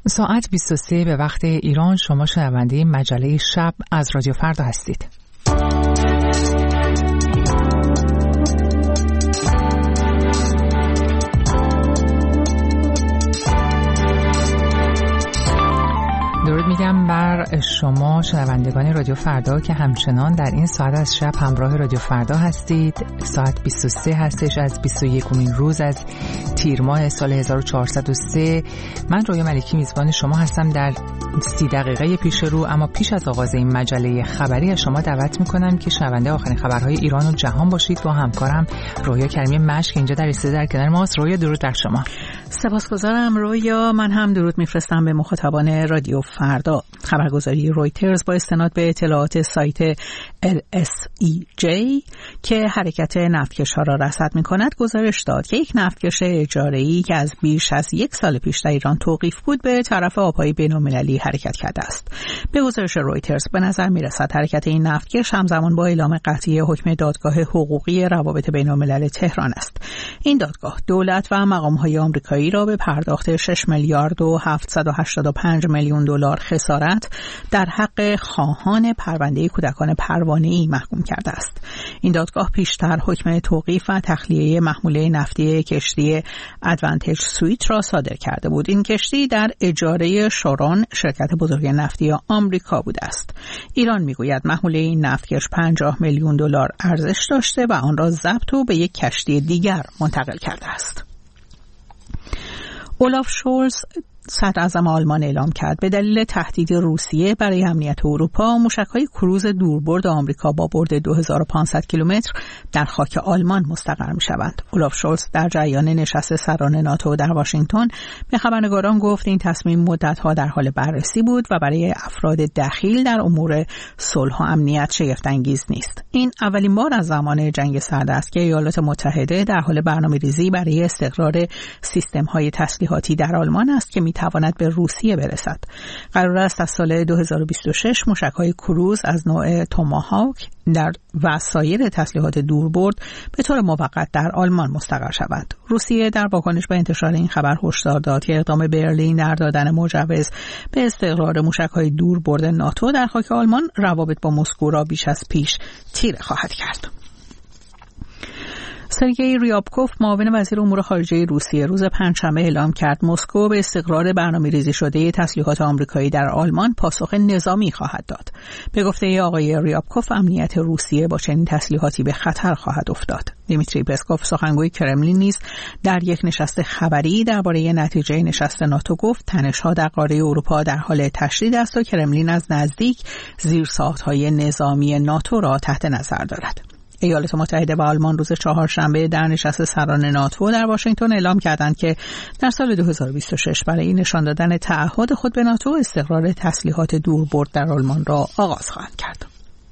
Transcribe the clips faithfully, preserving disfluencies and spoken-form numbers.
ساعت بیست و سه به وقت ایران. شما شنونده مجله شب از رادیو فردا هستید. درود میگم بر شما شنوندگان رادیو فردا که همچنان در این ساعت از شب همراه رادیو فردا هستید. ساعت بیست و سه هستش از بیست و یکمین روز از تیر ماه سال هزار و چهارصد و سه. من رویا ملکی میزبان شما هستم در سی دقیقه پیش رو. اما پیش از آغاز این مجله خبری از شما دعوت میکنم که شنونده آخرین خبرهای ایران و جهان باشید با همکارم رویا کریمی مشک اینجا در استودیو در کنار ماست. رویا درود بر شما. سپاسگزارم رویا. من هم درود میفرستم به مخاطبان رادیو فردا. خبرگزاری رویترز با استناد به اطلاعات سایت ال اس ای جی که حرکت نفتکش‌ها را رصد می‌کند گزارش داد که یک نفتکش اجاره‌ای که از بیش از یک سال پیش در ایران توقیف بود به طرف آب‌های بین‌المللی حرکت کرده است. به گزارش رویترز به نظر می‌رسد حرکت این نفتکش همزمان با اعلام قطعی حکم دادگاه حقوقی روابط بین‌الملل تهران است. این دادگاه دولت و مقام‌های آمریکایی را به پرداخت شش میلیارد و هفتصد و هشتاد و پنج میلیون دلار خسارت در حق خواهان پرونده کودکان پروانه‌ای محکوم کرده است. این دادگاه پیشتر حکم توقیف و تخلیه محموله نفتی کشتی ادوانتج سویت را صادر کرده بود. این کشتی در اجاره شورون شرکت بزرگ نفتی آمریکا بوده است. ایران میگوید محموله این نفتکش پنجاه میلیون دلار ارزش داشته و آن را ضبط و به یک کشتی دیگر منتقل کرده است. اولاف شولز صدراعظم آلمان اعلام کرد به دلیل تهدید روسیه برای امنیت اروپا موشک‌های کروز دوربرد آمریکا با برد دو هزار و پانصد کیلومتر در خاک آلمان مستقر می‌شوند. اولاف شولز در جریان نشست سران ناتو در واشنگتن به خبرنگاران گفت این تصمیم مدت‌ها در حال بررسی بود و برای افراد دخیل در امور صلح و امنیت شگفت‌انگیز نیست. این اولین بار از زمان جنگ سرد است که ایالات متحده در حال برنامه‌ریزی برای استقرار سیستم‌های تسلیحاتی در آلمان است که تواند به روسیه برسد. قرار است از سال دو هزار و بیست و شش موشک‌های کروز از نوع توماهاوک در و سایر تسلیحات دوربرد به طور موقت در آلمان مستقر شوند. روسیه در واکنش به انتشار این خبر هشدار داد که اقدام برلین در دادن مجوز به استقرار موشک‌های دوربرد ناتو در خاک آلمان روابط با مسکو را بیش از پیش تیره خواهد کرد. سرگئی ریابکوف معاون وزیر امور خارجه روسیه روز پنجشنبه اعلام کرد مسکو به استقرار برنامه‌ریزی شده تسلیحات آمریکایی در آلمان پاسخ نظامی خواهد داد. به گفته آقای ریابکوف امنیت روسیه با چنین تسلیحاتی به خطر خواهد افتاد. دیمیتری پسکوف سخنگوی کرملین نیز در یک نشست خبری درباره نتیجه نشست ناتو گفت تنش‌ها در قاره اروپا در حال تشدید است و کرملین از نزدیک زیرساخت‌های نظامی ناتو را تحت نظر دارد. ایالات متحده و آلمان روز چهارشنبه در نشست سران ناتو در واشنگتن اعلام کردند که در سال دو هزار و بیست و شش برای نشان دادن تعهد خود به ناتو استقرار تسلیحات دوربرد در آلمان را آغاز خواهند کرد.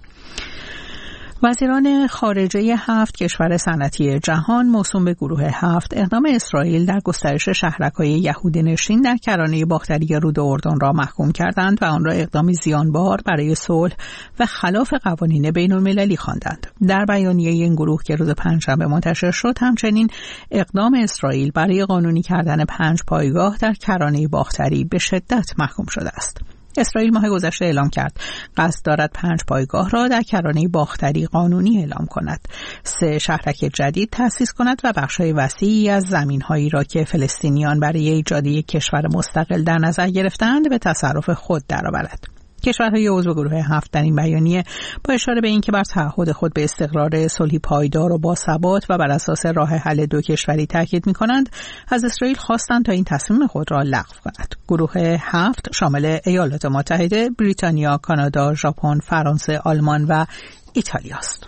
وزیران خارجه هفت کشور صنعتی جهان موسوم به گروه هفت اقدام اسرائیل در گسترش شهرک‌های یهودی نشین در کرانه باختری رود اردن را محکوم کردند و آن را اقدامی زیانبار برای صلح و خلاف قوانین بین‌المللی خواندند. در بیانیه این گروه که روز پنجشنبه منتشر شد همچنین اقدام اسرائیل برای قانونی کردن پنج پایگاه در کرانه باختری به شدت محکوم شده است. اسرائیل ماه گذشته اعلام کرد قصد دارد پنج پایگاه را در کرانه باختری قانونی اعلام کند، سه شهرک جدید تأسیس کند و بخش‌های وسیعی از زمین‌هایی را که فلسطینیان برای ایجاد یک کشور مستقل در نظر گرفتند به تصرف خود درآورد. کشورهای عضو گروه هفت در این بیانیه با اشاره به اینکه بر تعهد خود به استقرار صلحی پایدار و باثبات و بر اساس راه حل دو کشوری تاکید می‌کنند، از اسرائیل خواستند تا این تصمیم خود را لغو کند. گروه هفت شامل ایالات متحده، بریتانیا، کانادا، ژاپن، فرانسه، آلمان و ایتالیا است.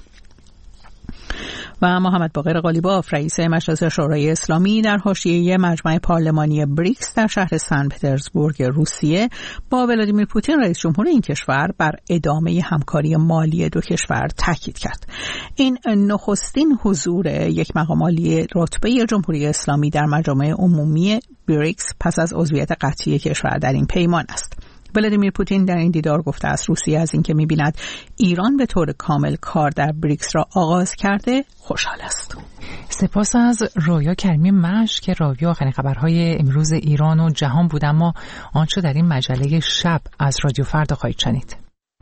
و محمد باقر قالیباف رئیس مجلس شورای اسلامی در حاشیه مجمع پارلمانی بریکس در شهر سن پترزبورگ روسیه با ولادیمیر پوتین رئیس جمهور این کشور بر ادامه همکاری مالی دو کشور تاکید کرد. این نخستین حضور یک مقام عالی رتبه جمهوری اسلامی در مجامع عمومی بریکس پس از عضویت قطعی کشور در این پیمان است. ولادیمیر پوتین در این دیدار گفته است روسیه از اینکه می‌بیند ایران به طور کامل کار در بریکس را آغاز کرده خوشحال است. سپاس از رویا کریمی مشک که راوی آخرین خبرهای امروز ایران و جهان بود، اما آنچه در این مجله شب از رادیو فردا خواهید شنید.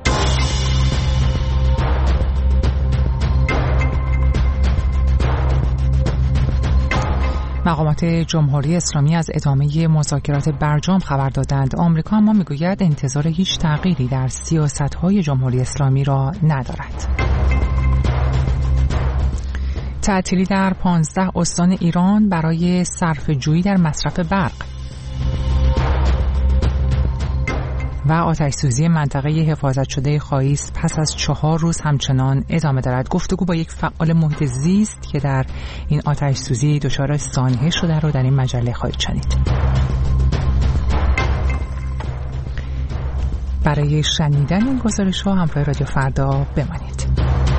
مقامات جمهوری اسلامی از ادامه مذاکرات برجام خبر دادند. آمریکا اما میگوید انتظار هیچ تغییری در سیاست‌های جمهوری اسلامی را ندارد. تعطیلی در پانزده استان ایران برای صرفه‌جویی در مصرف برق و آتش‌سوزی منطقه حفاظت شده خاییس پس از چهار روز همچنان ادامه دارد. گفتگو با یک فعال محیط زیست که در این آتش‌سوزی دچار سانحه شده رو در این مجله خواهید شنید. برای شنیدن این گزارش‌ها همراه رادیو فردا بمانید.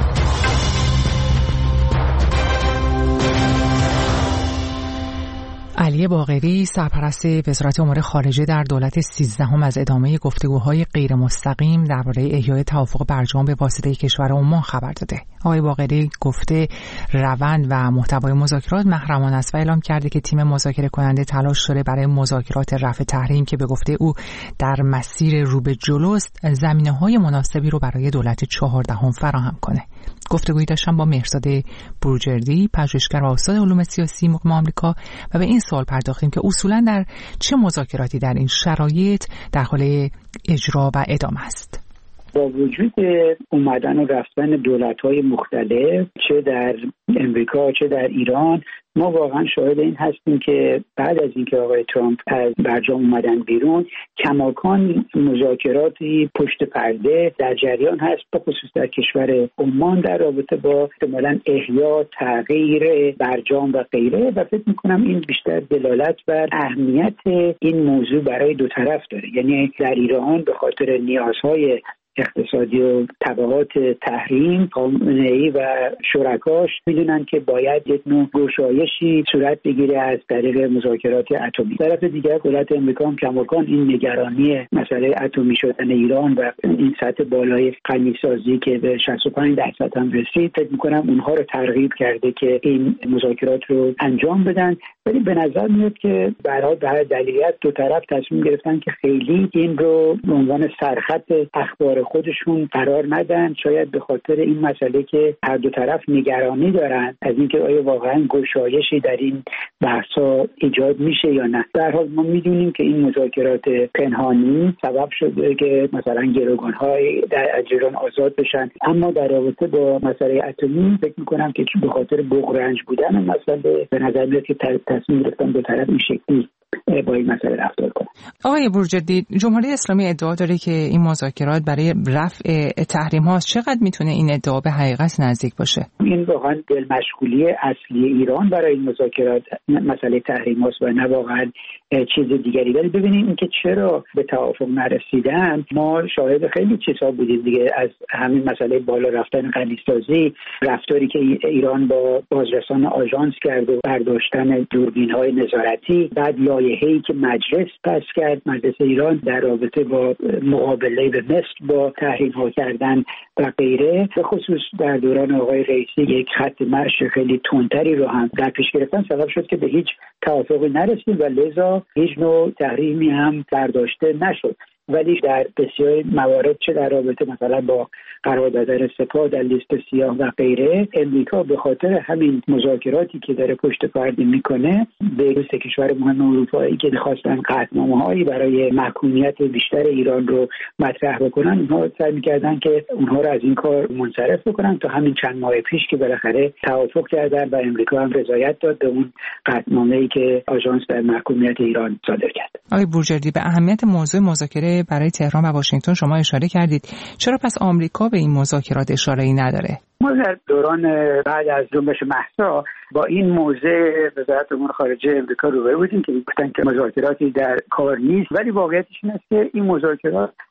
علی باقری سرپرست وزارت امور خارجه در دولت سیزدهم از ادامه گفتگوهای غیر مستقیم درباره احیای توافق برجام به واسطه کشور عمان خبر داده. آقای باقری گفته روند و محتوای مذاکرات محرمان است و اعلام کرده که تیم مذاکره کننده تلاش داره برای مذاکرات رفع تحریم که به گفته او در مسیر رو به جلوست زمینه‌های مناسبی رو برای دولت چهاردهم فراهم کنه. گفتگویی داشتم با مهرزاد بروجردی، پژوهشگر و استاد علوم سیاسی مقیم آمریکا، و به این سوال پرداختیم که اصولاً در چه مذاکراتی در این شرایط در حال اجرا و ادامه است. با وجود اومدن و رفتن دولت‌های مختلف چه در امریکا چه در ایران، ما واقعا شاهد این هستیم که بعد از اینکه آقای ترامپ از برجام اومدن بیرون، کماکان مذاکراتی پشت پرده در جریان هست، به خصوص در کشور عمان در رابطه با احتمالاً احیا تغییر برجام و غیره، و فکر میکنم این بیشتر دلالت بر اهمیت این موضوع برای دو طرف داره. یعنی در ایران به خاطر نیازهای اقتصادی و تبعات تحریم، خامنه‌ای و شرکاش میدونن که باید یک نوع گشایشی صورت بگیره از طریق مذاکرات اتمی. طرف دیگر دولت امریکا هم کماکان این نگرانی مسئله اتمی شدن ایران و این سطح بالای غنیسازی که به شصت و پنج درصد هم رسید، فکر می‌کنم اونها رو ترغیب کرده که این مذاکرات رو انجام بدن. ولی به نظر میاد که به هر حال به هر دلیلیت دو طرف تصمیم گرفتن که خیلی این رو به عنوان سرخط اخبار خودشون قرار ندن، شاید به خاطر این مسئله که هر دو طرف نگرانی دارن از اینکه آیا واقعا گشایشی در این بحثا ایجاد میشه یا نه. در حال ما میدونیم که این مذاکرات پنهانی سبب شده که مثلا گروگان‌های در ایران آزاد بشن، اما در رابطه با مسئله اتمی فکر می‌کنم که به خاطر بغرنج بودن مسئله به نظر میاد که تصمیم گرفتن دو طرف این شکلی با این مسئله رفتار کنه. آقای بروجردی، جمهوری اسلامی ادعا داره که این مذاکرات برای رفع تحریم هاست. چقدر میتونه این ادعا به حقیقت نزدیک باشه؟ این واقعا دل مشغولی اصلی ایران برای این مذاکرات مسئله تحریم هاست و نه واقعا چیز دیگری. ولی ببینیم اینکه چرا به توافق نرسیدن، ما شاهد خیلی چیزا بودیم دیگه، از همین مسئله بالا رفتن غنیسازی، رفتاری که ایران با بازرسان آژانس کرد و برداشتن دوربین‌های نظارتی، بعد لایحه‌ای که مجلس پس کرد، مجلس ایران در رابطه با مقابله به مصر با تحریم‌ها کردن و غیره، به خصوص در دوران آقای رئیسی یک خط مارش خیلی تندتری رو هم در پیش گرفتن، سبب شد که به هیچ توافقی نرسید و لذا هیچ نوع تحریمی هم برداشته نشد. ولی در بسیاری موارد چه در رابطه مثلا با قرار دادن سپاه در لیست سیاه و غیره، امریکا به خاطر همین مذاکراتی که داره پشت پرده میکنه به لیست کشور مهم اروپایی که می‌خواستن قطعنامه‌هایی برای محکومیت بیشتر ایران رو مطرح بکنن، اونها سعی می‌کردن که اونها رو از این کار منصرف بکنن تا همین چند ماه پیش که بالاخره توافق کردن و امریکا هم رضایت داد به اون قطعنامه‌ای که آژانس در محکومیت ایران صادر کرد. آقای بروجردی، به اهمیت موضوع مذاکره برای تهران و واشنگتن شما اشاره کردید. چرا پس آمریکا به این مذاکرات اشاره‌ای نداره؟ ما در دوران بعد از جنبش مهسا با این موضوع وزارت امور خارجه امریکا روبرو بودیم که گفتن که مذاکراتی در کار نیست، ولی واقعیتش این است که این مذاکرات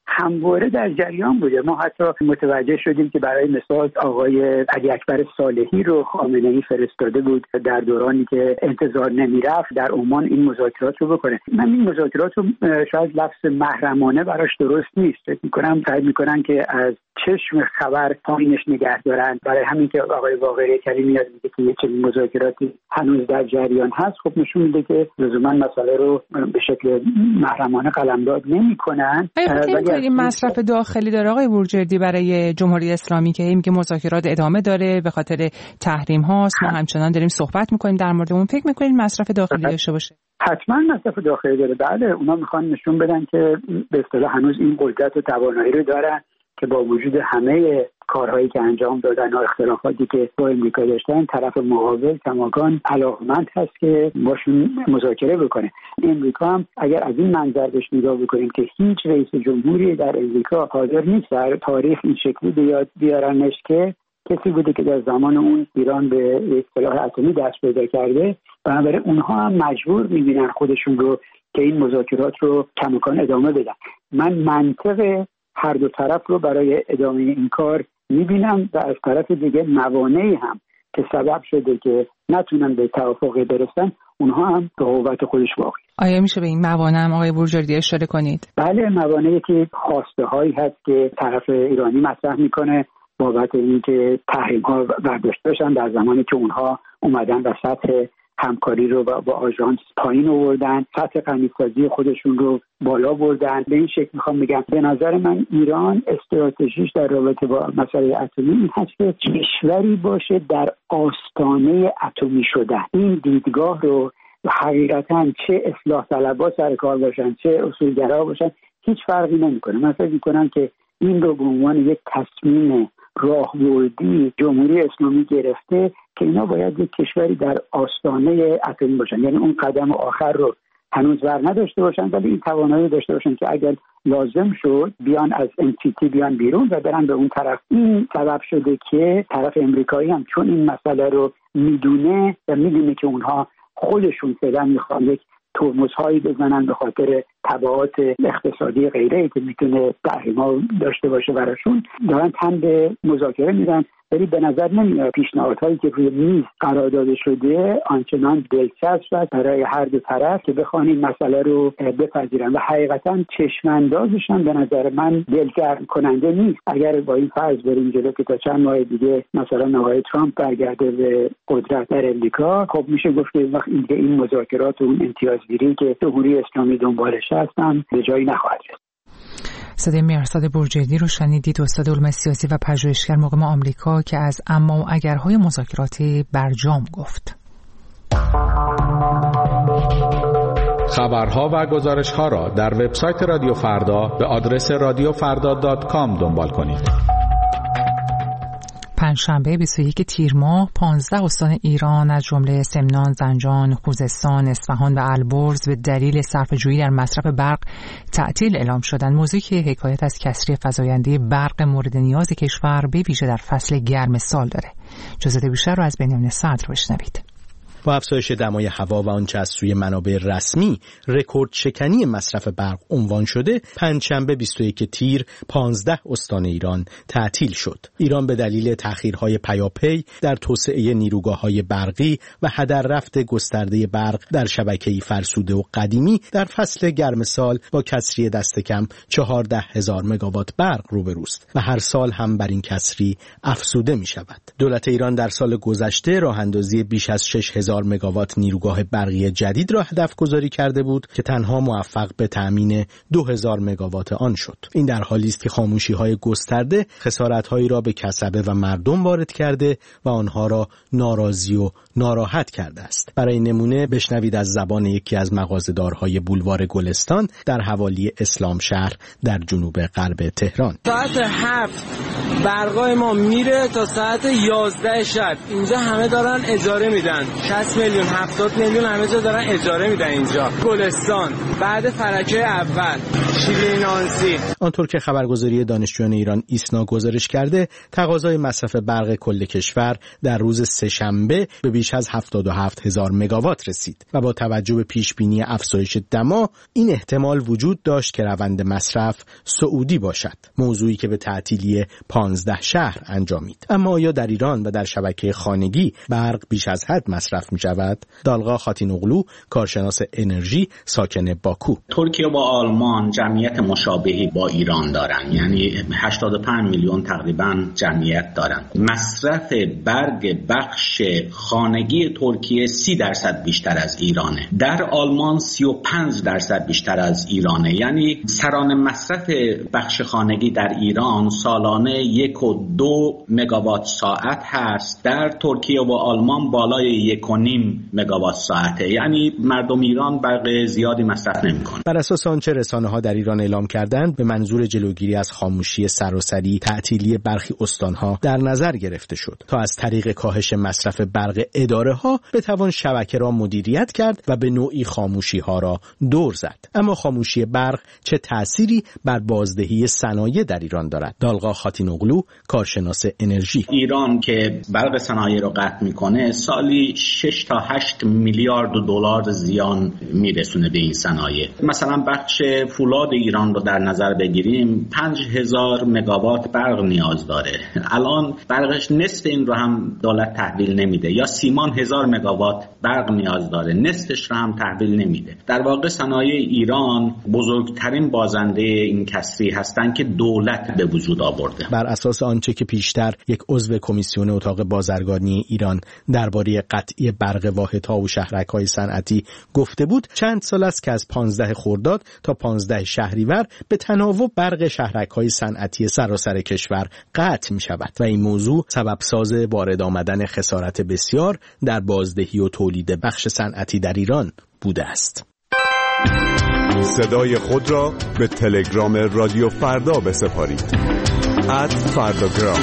همواره در جریان بوده. ما حتی متوجه شدیم که برای مثال آقای علی اکبر صالحی رو خامنه‌ای فرستاده بود در دورانی که انتظار نمیرفت در عمان این مذاکرات رو بکنه. من این مذاکرات رو شاید لفظ محرمانه براش درست نیست، فکر می‌کنم سعی می‌کنن که از چشم خبر پایینش نگه دارن. برای همین که آقای باقری کریمی میاد میگه که یه چنین مذاکراتی هنوز در جریان هست، خب نشون میده که لزوما مسئله رو به شکل محرمانه قلمداد نمی‌کنن. ولی این مصرف داخلی داره آقای بورجردی برای جمهوری اسلامی که میگه مذاکرات ادامه داره به خاطر تحریم هاست. ما همچنان داریم صحبت می‌کنیم در مورد اون. فکر می‌کنید مصرف داخلی داشته باشه؟ حتما مصرف داخلی داره. بله، اونا میخوان نشون بدن که به اصطلاح هنوز این قدرت و توانایی رو دارن که با وجود همه کارهایی که انجام دادن و اختلافاتی که با امریکا داشتن، طرف مقابل کماکان علاقمند هست که باشون مذاکره بکنه. امریکا هم اگر از این منظر بهش نگاه بکنیم که هیچ رئیس جمهوری در امریکا حاضر نیست در تاریخ این شکلی بیاد بیارنش که کسی بوده که در زمان اون ایران به یک سلاح اتمی دست پیدا کرده، بنابراین اونها هم مجبور می‌بینن خودشون رو که این مذاکرات رو کماکان ادامه بدن. من منطق هر دو طرف رو برای ادامه این کار می‌بینم و از طرف دیگه موانعی هم که سبب شده که نتونن به توافقی برسن، اونها هم به قوت خودش واقعی. آیا میشه به این موانع هم آقای بورجردی اشاره کنید؟ بله، موانعی که خواسته هایی هست که طرف ایرانی مطرح میکنه بابت اینکه تحریم ها برداشته بشن در زمانی که اونها اومدن و سطح همکاری رو با آژانس پایین آوردن، سطح غنی‌سازی خودشون رو بالا بردن. به این شکل میخوام بگم به نظر من ایران استراتژیش در رابطه با مسئله اتمی این هست که کشوری باشه در آستانه اتمی شدن. این دیدگاه رو حقیقتاً چه اصلاح طلبها سر کار باشن چه اصولگرا باشن هیچ فرقی نمیکنه. من فکر میکنم که این رو به عنوان یک تصمیم راهبردی جمهوری اسلامی گرفته که اینا باید یک کشوری در آستانه اتمی باشن، یعنی اون قدم آخر رو هنوز بر نداشته باشن ولی این توانایی داشته باشن که اگر لازم شد بیان از ان تی تی بیان بیرون و برن به اون طرف. این سبب شده که طرف امریکایی هم چون این مسئله رو میدونه و میدونه که اونها خودشون فعلا میخوان یک ترمزهایی بزنن به خاطر تبعات اقتصادی غیره که میتونه تحریم‌ها داشته باشه براشون، دارن تن به مذاکره میدن. ولی به نظر نمیاد پیشنهادهایی که روی میز قرار داده شده آنچنان دلچسب است برای هر دو طرف که بخوان این مسئله رو بپذیرن و حقیقتا چشم‌اندازشان به نظر من دلگرم کننده نیست. اگر با این فرض بریم جلو که تا چند ماه دیگه مثلا آقای ترامپ برگرده به قدرت در امریکا، خب میشه گفت که وقت اینکه این مذاکرات و اون امتیازگیری که جمهوری اسلامی دنبالش هستن به جایی نخواهد رسید. صدای مهرزاد بورجردی رو شنیدید، استاد علوم سیاسی و پژوهشگر مقیم آمریکا که از اما و اگرهای مذاکرات برجام گفت. خبرها و گزارش‌ها را در وبسایت رادیو فردا به آدرس رادیو فردا دات کام دنبال کنید. پنجشنبه بیست و یک تیر ماه پانزده استان ایران از جمله سمنان، زنجان، خوزستان، اصفهان و البرز به دلیل صرفه‌جویی در مصرف برق تعطیل اعلام شدند. موضوعی که حکایت از کسری فزاینده برق مورد نیاز کشور به ویژه در فصل گرم سال داره. جزئیات بیشتر رو از بنیامین صدر بشنوید. با افزایش دمای هوا و آنچه از سوی منابع رسمی رکورد شکنی مصرف برق عنوان شده، پنجشنبه بیست و یک تیر پانزده استان ایران تعطیل شد. ایران به دلیل تأخیرهای پیاپی در توسعه نیروگاه‌های برقی و هدر رفت گسترده برق در شبکه‌ای فرسوده و قدیمی در فصل گرم سال با کسری دست کم چهارده هزار مگاوات برق روبروست و هر سال هم بر این کسری افزوده می شود. دولت ایران در سال گذشته راه اندازی بیش از شش هزار مگاوات نیروگاه برقی جدید را هدف گذاری کرده بود که تنها موفق به تأمین دو هزار مگاوات آن شد. این در حالی است که خاموشی‌های گسترده خسارت‌هایی را به کسبه و مردم وارد کرده و آنها را ناراضی و ناراحت کرده است. برای نمونه بشنوید از زبان یکی از مغازه‌دارهای بولوار گلستان در حوالی اسلام شهر در جنوب غرب تهران. ساعت هفت برقای ما میره تا ساعت یازده شب. اینجا همه دارن اجاره میدن. شصت میلیون هفتاد میلیون همه جا دارن اجاره میدن اینجا. گلستان بعد فلکه اول شیرین نانسی. آنطور که خبرگزاری دانشجویان ایران ایسنا گزارش کرده، تقاضای مصرف برق کل کشور در روز سه‌شنبه به بیش از هفتاد و هفت هزار مگاوات رسید و با توجه به پیش بینی افزایش دما این احتمال وجود داشت که روند مصرف صعودی باشد، موضوعی که به تعطیلی پانزده شهر انجامید. اما آیا در ایران و در شبکه خانگی برق بیش از حد مصرف می شود؟ دالغا خاتینوغلو، کارشناس انرژی ساکن باکو: ترکیه و آلمان جمعیت مشابهی با ایران دارن، یعنی هشتاد و پنج میلیون تقریبا جمعیت دارن. مصرف برق بخش خانگی ترکیه سی درصد بیشتر از ایرانه، در آلمان سی و پنج درصد بیشتر از ایرانه. یعنی سرانه مصرف بخش خانگی در ایران سالانه یک و دو مگاوات ساعت هست، در ترکیه و آلمان بالای یک و نیم مگاوات ساعته. یعنی مردم ایران برق زیادی مصرف نمی‌کنن. بر اساس آنچه رسانه‌ها در ایران اعلام کردند، به منظور جلوگیری از خاموشی سراسری تعطیلی برخی استان‌ها در نظر گرفته شد تا از طریق کاهش مصرف برق اداره‌ها بتوان شبکه را مدیریت کرد و به نوعی خاموشی‌ها را دور زد. اما خاموشی برق چه تأثیری بر بازدهی صنایع در ایران دارد؟ دالغا خاتینوغلو، کارشناس انرژی: ایران که برق صنایع رو قطع میکنه سالی شش تا هشت میلیارد دلار زیان میرسونه به این صنایع. مثلا بخش فولاد ایران رو در نظر بگیریم، پنج هزار مگاوات برق نیاز داره. الان برقش نصف این رو هم دولت تحویل نمیده. یا سیمان هزار مگاوات برق نیاز داره، نصفش رو هم تحویل نمیده. در واقع صنایع ایران بزرگترین بازنده این کسری هستند که دولت به وجود آورده. بر اساس آنچه که پیشتر یک عضو کمیسیون اتاق بازرگانی ایران درباره قطعی برق واحدها و شهرک‌های صنعتی گفته بود، چند سال است که از پانزده خرداد تا پانزده شهریور به تناوب برق شهرک‌های صنعتی سراسر کشور قطع می‌شود و این موضوع سبب ساز وارد آمدن خسارت بسیار در بازدهی و تولید بخش صنعتی در ایران بوده است. صدای خود را به تلگرام رادیو فردا بسپارید. ات فرداگرام.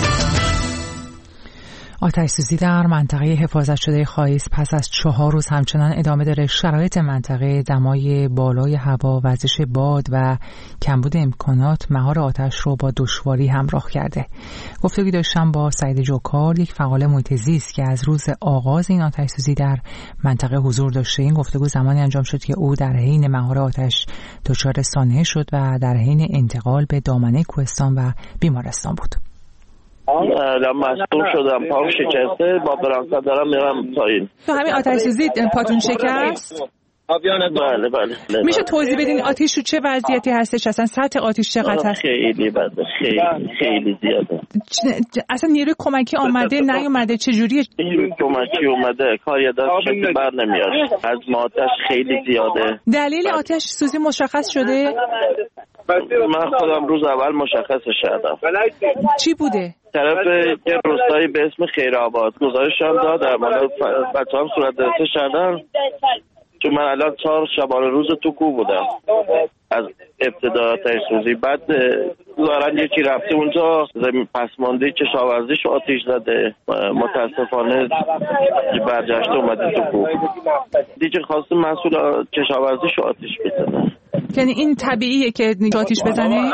آتش‌سوزی در منطقه حفاظت شده خایس پس از چهار روز همچنان ادامه داره. شرایط منطقه، دمای بالای هوا، وزش باد و کمبود امکانات مهار آتش رو با دشواری همراه کرده. گفتگوی داشتم با سعید جوکار، یک فعال محیط زیست که از روز آغاز این آتش‌سوزی در منطقه حضور داشته. این گفتگو زمانی انجام شد که او در حین مهار آتش دچار سانحه شد و در حین انتقال به دامنه کوهستان و بیمارستان بود. الان مصدوم شدم، پام شکسته، با برانکا دارم میرم پایین. تو همین آتش‌سوزی پاتون شکست؟ بله بله. میشه توضیح بدین آتش رو چه وضعیتی هستش؟ اصلا سطح آتش چقدر هست؟ خیلی بده، خیلی خیلی زیاده. اصلا نیروی کمکی آمده نیومده؟ چه جوریه؟ نیروی کمکی اومده، کاری دست بر نمیاد. از ما آتش خیلی زیاده. دلیل آتش سوزی مشخص شده؟ من خودم روز اول مشخصش کردم. چی بوده؟ طرف یه روستایی به اسم خیرآباد گزارش هم دادم، بچه هم صورت درسته شدن، چون من الان چهار شبانه روز تو کو بودم از ابتدا آتش سوزی. بعد دارن یکی رفته اونجا پسمانده کشاورزیش آتیش زده، متاسفانه برجشته اومده تو کو دیگه، خواسته مسئول کشاورزیش آتیش بزنه. یعنی این طبیعیه که آتیش بزنه؟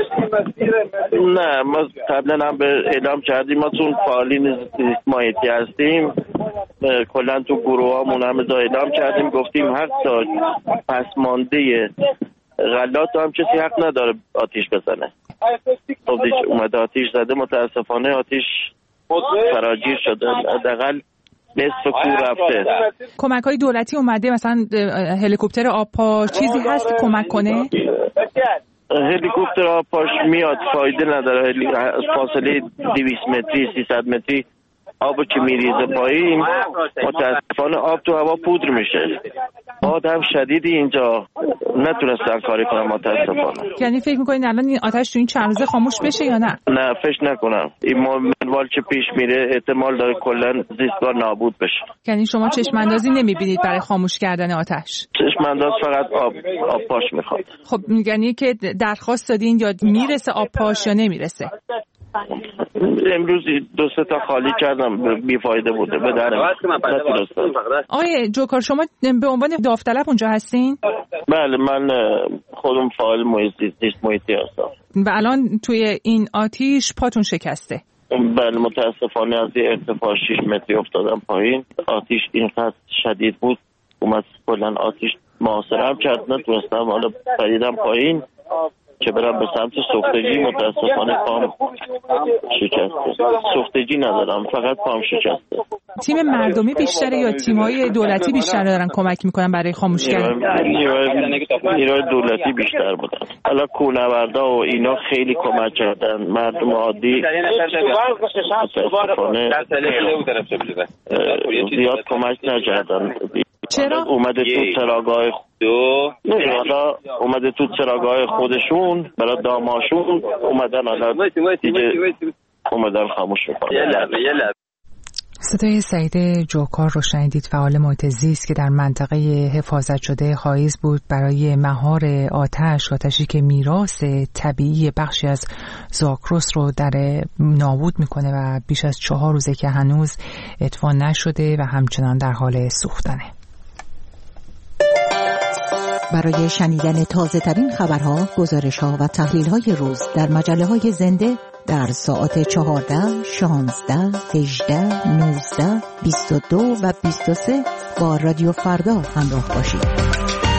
نه، ما قبلا هم به اعلام کردیم، ما چون فعالین محیطی هستیم کلا تو گروه هامون هم اعلام کردیم، گفتیم حتی پسمانده غلات هم کسی حق نداره آتیش بزنه. خودش اومده آتیش زده، متاسفانه آتیش فراگیر شده، حداقل نصف کو رفته. کمک های دولتی اومده، مثلا هلیکوپتر آبپاش چیزی هست که کمک کنه؟ هلیکوپتر آبپاش میاد، فایده نداره. فاصله دویست متری سیصد متری آبو که میریزه پایین، متاسفانه آب تو هوا پودر میشه. باد هم شدیدی اینجا، نتونستن کاری کنم متاسفانه. یعنی فکر میکنین الان این آتش تو این چند روزه خاموش بشه یا نه؟ نه فکر نکنم. این منوال که پیش میره احتمال داره کلا زیستگاه نابود بشه. یعنی شما چشم اندازی نمیبینید برای خاموش کردن آتش؟ چشم انداز فقط آب آب پاش میخواد. خب میگنی که درخواست دادین یا میرسه آب پاش یا نمیرسه؟ امروز دو سه تا خالی کردم، بیفایده بوده، به درم نتونستم. آقای جوکار شما به عنوان داوطلب اونجا هستین؟ بله من خودم فعال محیط زیست محیطی هستم. و الان توی این آتیش پاتون شکسته؟ بله متاسفانه از یه ارتفاع شش متری افتادم پایین. آتیش اینقدر شدید بود اومد کلا آتیش محاصره‌ام کرد، نتونستم حالا پریدم پایین که برم به سمت سوختگی. متاسفانه پام شکسته. سوختگی ندارم، فقط پام شکسته. تیم مردمی بیشتره یا تیم‌های دولتی بیشتر دارن کمک میکنن برای خاموش کردن؟ نیروهای دولتی بیشتر بودن. حالا کوهنوردا و اینا خیلی کمک کردن، مردم عادی متاسفانه زیاد کمک نکردن. چرا؟ اومده تو چراگاه دو حالا اومده تو چراگاه خودشون برای داماشون اومدن، حالا دیگه اومدن خاموش میکنن. صدای سعید جوکار رو شنیدید، فعال محیط زیست که در منطقه حفاظت شده خایز بود برای مهار آتش، آتشی که میراث طبیعی بخشی از زاگرس رو در نابود میکنه و بیش از چهار روزه که هنوز اطفا نشده و همچنان در حال سوختنه. برای شنیدن تازه ترین خبرها، گزارش ها و تحلیل های روز در مجله های زنده در ساعت چهارده، شانزده، هجده، نوزده، بیست و دو و بیست و سه با رادیو فردا همراه باشید.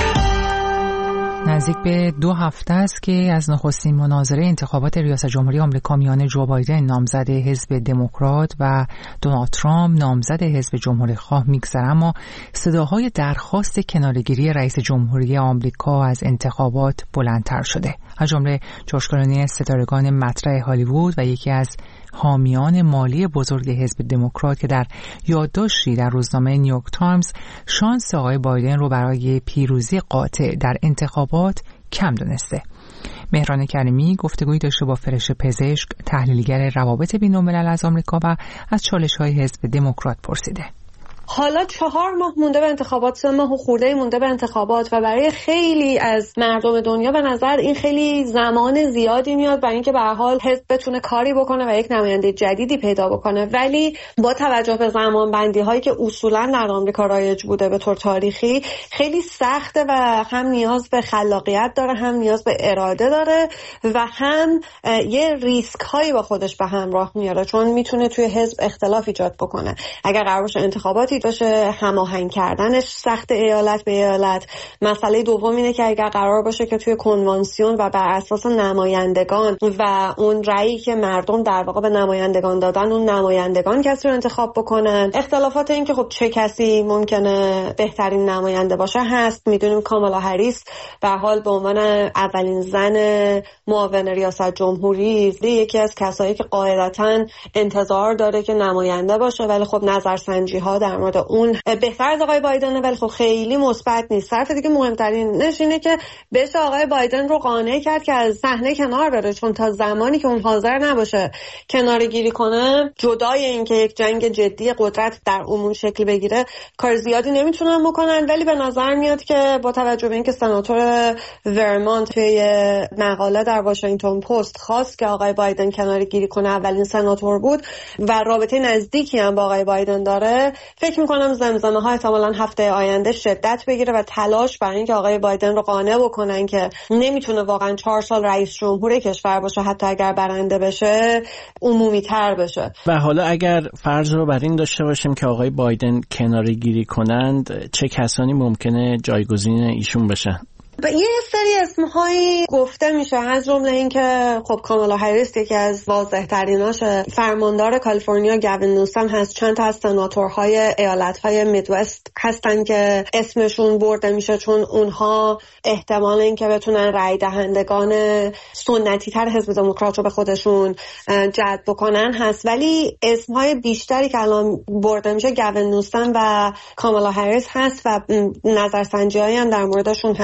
نزدیک به دو هفته است که از نخستین مناظره انتخابات ریاست جمهوری آمریکا میان جو بایدن نامزد حزب دموکرات و دونالد ترامپ نامزد حزب جمهوری خواه میگذره، اما صداهای درخواست کناره‌گیری رئیس جمهوری آمریکا از انتخابات بلندتر شده. از جمله جورج کلونی ستارگان مطرح هالیوود و یکی از حامیان مالی بزرگ حزب دموکرات که در یادداشتی در روزنامه نیویورک تایمز شانس آقای بایدن رو برای پیروزی قاطع در انتخابات کم دونسته. مهران کریمی گفتگویی داشته با فرشته پزشک، تحلیلگر روابط بین‌الملل از آمریکا و از چالش‌های حزب دموکرات پرسیده. حالا چهار ماه مونده به انتخابات، سه ماه و خورده مونده به انتخابات و برای خیلی از مردم دنیا به نظر این خیلی زمان زیادی میاد برای اینکه به هر حال حزب بتونه کاری بکنه و یک نماینده جدیدی پیدا بکنه. ولی با توجه به زمان بندی هایی که اصولا در آمریکا رایج بوده به طور تاریخی، خیلی سخته و هم نیاز به خلاقیت داره، هم نیاز به اراده داره و هم یه ریسک هایی با خودش به همراه میاره، چون میتونه توی حزب اختلاف ایجاد بکنه. اگر قرار باشه انتخاباتی باشه هماهنگ کردنش سخت ایالت به ایالت. مسئله دوم اینه که اگر قرار باشه که توی کنوانسیون و بر اساس نمایندگان و اون رأیی که مردم در واقع به نمایندگان دادن اون نمایندگان کسی رو انتخاب بکنن، اختلافات این که خب چه کسی ممکنه بهترین نماینده باشه هست. میدونیم کامالا هریس به حال به عنوان اولین زن معاون ریاست جمهوری یکی از کسایی که قاعدتاً انتظار داره که نماینده باشه، ولی خب نظرسنجی ها در مورد اون بهتر از آقای بایدن، ولی خب خیلی مثبت نیست. حرف دیگه مهمترینش اینه که بشه آقای بایدن رو قانع کرد که از صحنه کنار بره، چون تا زمانی که اون حاضر نباشه کناره گیری کنه، جدای این که یک جنگ جدی قدرت در عموم شکل بگیره، کار زیادی نمیتونن بکنن. ولی به نظر میاد که با توجه به اینکه سناتور ورمانت توی مقاله در واشنگتن پست خواست که آقای بایدن کناره گیری کنه، اولین سناتور بود و رابطه نزدیکی هم با آقای بایدن داره، فکر میکنم زمزمه ها احتمالاً هفته آینده شدت بگیره و تلاش برای اینکه آقای بایدن رو قانع بکنن که نمیتونه واقعا چهار سال رئیس جمهور کشور باشه حتی اگر برنده بشه، عمومی تر بشه. و حالا اگر فرض رو بر این داشته باشیم که آقای بایدن کناره گیری کنند، چه کسانی ممکنه جایگزین ایشون بشن؟ یه سری اسمهایی گفته میشه، از جمله این که خب کامالا هریس یکی از واضح تریناشه، فرماندار کالیفرنیا گاوین نیوسام هست، چند تا از سناتورهای ایالت‌های میدوست هستن که اسمشون برده میشه چون اونها احتمال این که بتونن رای دهندگان سنتی تر حزب دموکرات رو به خودشون جلب بکنن هست. ولی اسمهای بیشتری که الان برده میشه گاوین نیوسام و کامالا هریس هست و نظرسنجی‌هایی هم در موردشون هست. مهم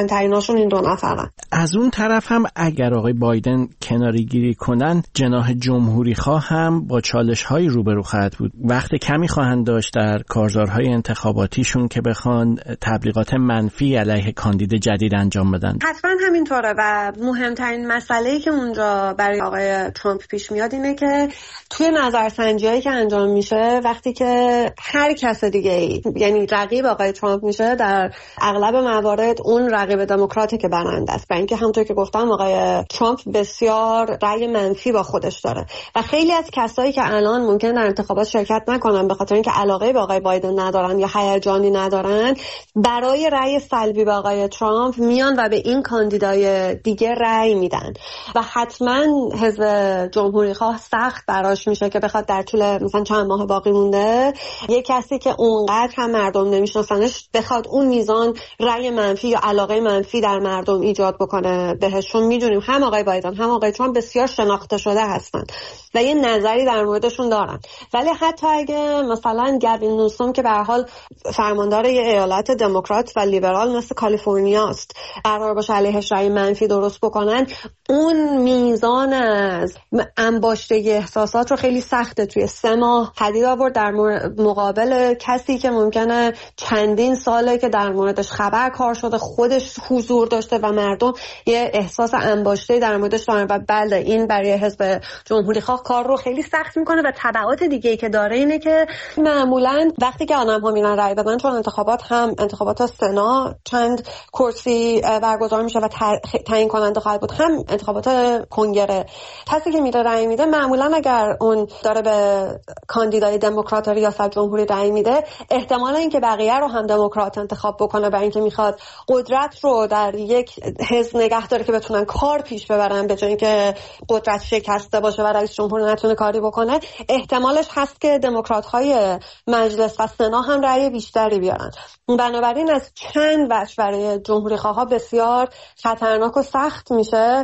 مهمتریناشون این دو نفرن. از اون طرف هم اگر آقای بایدن کناری گیری کنن، جناح جمهوری خواه هم با چالش های روبرو خواهد بود. وقت کمی خواهند داشت در کارزارهای انتخاباتیشون که بخوان تبلیغات منفی علیه کاندید جدید انجام بدن. حتما همینطوره و مهمترین مسئله‌ای که اونجا برای آقای ترامپ پیش میاد اینه که توی نظرسنجی‌هایی که انجام میشه وقتی که هر کس دیگه ای یعنی رقیب آقای ترامپ میشه، در اغلب موارد اون رقیب دموکراتی که برنده است. برای اینکه همونطور که گفتم آقای ترامپ بسیار رأی منفی با خودش داره و خیلی از کسایی که الان ممکن در انتخابات شرکت نکنن به خاطر اینکه علاقه به آقای بایدن ندارن یا هیجانی ندارن، برای رأی سلبی به آقای ترامپ میان و به این کاندیدای دیگه رأی میدن و حتما حزب جمهوری خواه سخت براش میشه که بخواد در طول مثلا چند ماه باقی مونده یک کسی که اونقدر هم مردم نمیشناسنش بخواد اون میزان رأی منفی یا علاقه منفی در مردم ایجاد بکنه بهشون. میدونیم هم آقای بایدن هم آقای ترامپ بسیار شناخته شده هستن و یه نظری در موردشون دارن، ولی حتی اگه مثلا گوین نیوسوم که به هر حال فرماندار یه ایالت دموکرات و لیبرال مثل کالیفرنیا است قرار باشه علیهش رأی منفی درست بکنن، اون میزان از انباشتگی احساسات رو خیلی سخته توی سه ماه پدید آورد در مقابل کسی که ممکنه چندین ساله که در موردش خبر کار شده، خودش حضور داشته و مردم یه احساس انباشته در موردش دارن و بله این برای حزب جمهوری خواه کار رو خیلی سخت میکنه و تبعات دیگه‌ای که داره اینه که معمولاً وقتی که آدم‌ها میرن رأی بدن، چون انتخابات هم انتخابات سنا چند کرسی برگزار میشه و تعیین کننده خواهد بود، هم انتخابات کنگره، کسی که میره رأی میده معمولاً اگر اون داره به کاندیدای دموکرات یا ریاست جمهوری رأی میده، احتمال اینکه بقیه رو هم دموکرات انتخاب بکنه برای اینکه میخواد قدرت رو در یک حزب نگه داره که بتونن کار پیش ببرن به جای اینکه قدرت شکسته باشه و رئیس جمهور نتونه کاری بکنه، احتمالش هست که دموکرات‌های مجلس و سنا هم رأی بیشتری بیارن. بنابراین از چند وجه برای جمهوری خواها بسیار خطرناک و سخت میشه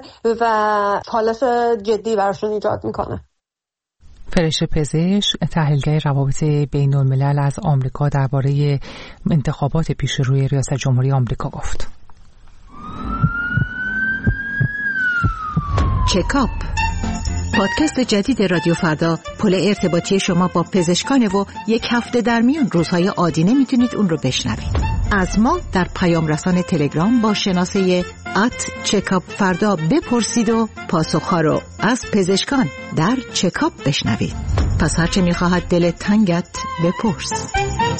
و چالش جدی براشون ایجاد میکنه. فرشته پزشک، تحلیلگر روابط بین الملل از آمریکا، درباره انتخابات پیش روی ریاست جمهوری آمریکا گفت. چکاپ، پادکست جدید رادیو فردا، پل ارتباطی شما با پزشکان و یک هفته در میان روزهای عادی نمیتونید اون رو بشنوید. از ما در پیام رسان تلگرام با شناسه ات چکاپ فردا بپرسید و پاسخها رو از پزشکان در چکاپ بشنوید. پس هرچه میخواهد دل تنگت بپرس.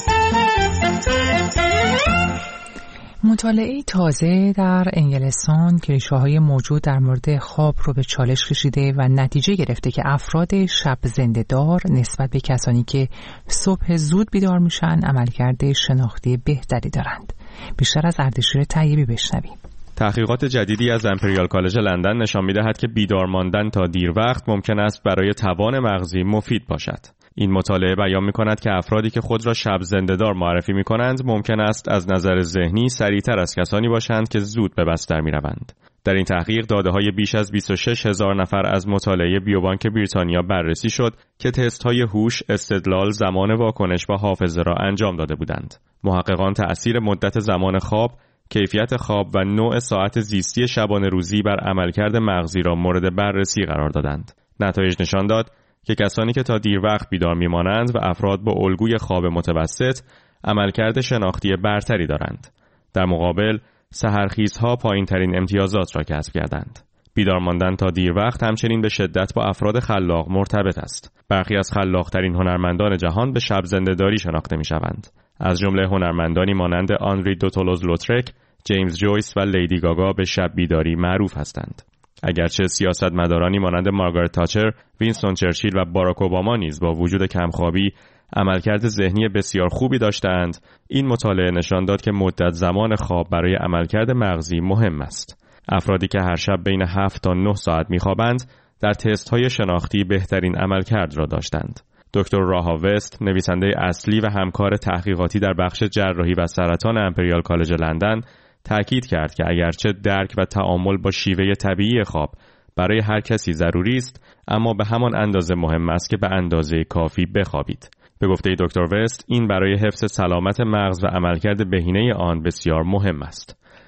مطالعه تازه در انگلستان کلیشه‌های موجود در مورد خواب رو به چالش کشیده و نتیجه گرفته که افراد شب زنده‌دار نسبت به کسانی که صبح زود بیدار میشن عملکرد شناختی بهتری دارند. بیشتر از اردشیر طیبی بشنویم. تحقیقات جدیدی از امپریال کالج لندن نشان می‌دهد که بیدار ماندن تا دیر وقت ممکن است برای توان مغزی مفید باشد. این مطالعه بیان می‌کند که افرادی که خود را شب زنده‌دار معرفی می‌کنند ممکن است از نظر ذهنی سریعتر از کسانی باشند که زود به بستر می‌روند. در این تحقیق داده‌های بیش از بیست و شش هزار نفر از مطالعه بیوبانک بریتانیا بررسی شد که تست‌های هوش، استدلال، زمان واکنش و حافظه را انجام داده بودند. محققان تأثیر مدت زمان خواب، کیفیت خواب و نوع ساعت زیستی شبانه روزی بر عملکرد مغزی را مورد بررسی قرار دادند. نتایج نشان داد که کسانی که تا دیر وقت بیدار میمانند و افراد با الگوی خواب متوسط عملکرد شناختی برتری دارند. در مقابل سحرخیزها پایین‌ترین امتیازات را کسب کردند. بیدار ماندن تا دیر وقت همچنین به شدت با افراد خلاق مرتبط است. برخی از خلاق‌ترین هنرمندان جهان به شب زنده‌داری شناخته می‌شوند. از جمله هنرمندانی مانند آنری دوتولوز لوترک، جیمز جویس و لیدی گاگا به شب بیداری معروف هستند. اگرچه سیاستمدارانی مانند مارگارت تاچر، وینستون چرچیل و باراک اوباما نیز با وجود کمخوابی عملکرد ذهنی بسیار خوبی داشتند، این مطالعه نشان داد که مدت زمان خواب برای عملکرد مغزی مهم است. افرادی که هر شب بین هفت تا نه ساعت می‌خوابند، در تست‌های شناختی بهترین عملکرد را داشتند. دکتر راها وست، نویسنده اصلی و همکار تحقیقاتی در بخش جراحی و سرطان امپریال کالج لندن، تأکید کرد که اگرچه درک و تعامل با شیوه طبیعی خواب برای هر کسی ضروری است، اما به همان اندازه مهم است که به اندازه کافی بخوابید. به گفته دکتر وست، این برای حفظ سلامت مغز و عملکرد بهینه آن بسیار مهم است.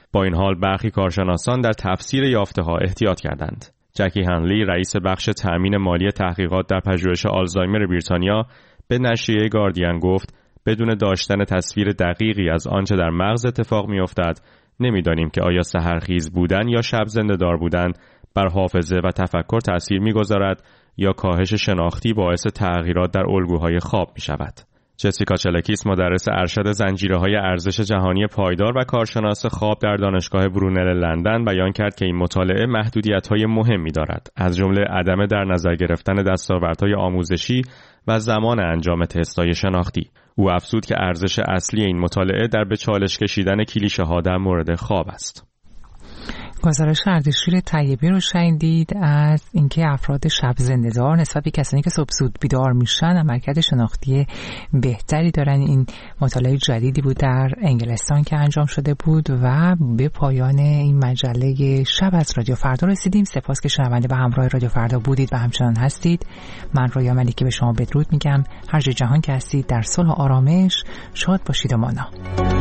با این حال برخی کارشناسان در تفسیر یافته‌ها احتیاط کردند. جکی هنلی، رئیس بخش تأمین مالی تحقیقات در پژوهش آلزایمر بریتانیا، به نشریه گاردین گفت بدون داشتن تصویر دقیقی از آنچه در مغز اتفاق می‌افتد، نمی‌دانیم که آیا سحرخیز بودن یا شب زنده‌دار بودن بر حافظه و تفکر تأثیر می‌گذارد یا کاهش شناختی باعث تغییرات در الگوهای خواب می‌شود. جسیکا چلکیس، مدرس ارشد زنجیره‌های ارزش جهانی پایدار و کارشناس خواب در دانشگاه برونل لندن، بیان کرد که این مطالعه محدودیت‌های مهمی دارد، از جمله عدم در نظر گرفتن دستاوردهای آموزشی و زمان انجام تست‌های شناختی. او افزود که ارزش اصلی این مطالعه در به چالش کشیدن کلیشه‌ها در مورد خواب است. گزارش اردشیر طیبی رو شنیدید از اینکه افراد شب زنده‌دار نسبت به کسانی که صبح زود بیدار میشن عملکرد شناختی بهتری دارن. این مطالعه جدیدی بود در انگلستان که انجام شده بود و به پایان این مجله شب از رادیو فردا رسیدیم. سپاس که شنونده و همراه رادیو فردا بودید و همچنان هستید. من رویا ملیکی به شما بدرود میگم. هر جا جهان که هستید در صلح و آرامش شاد باشید و مانا.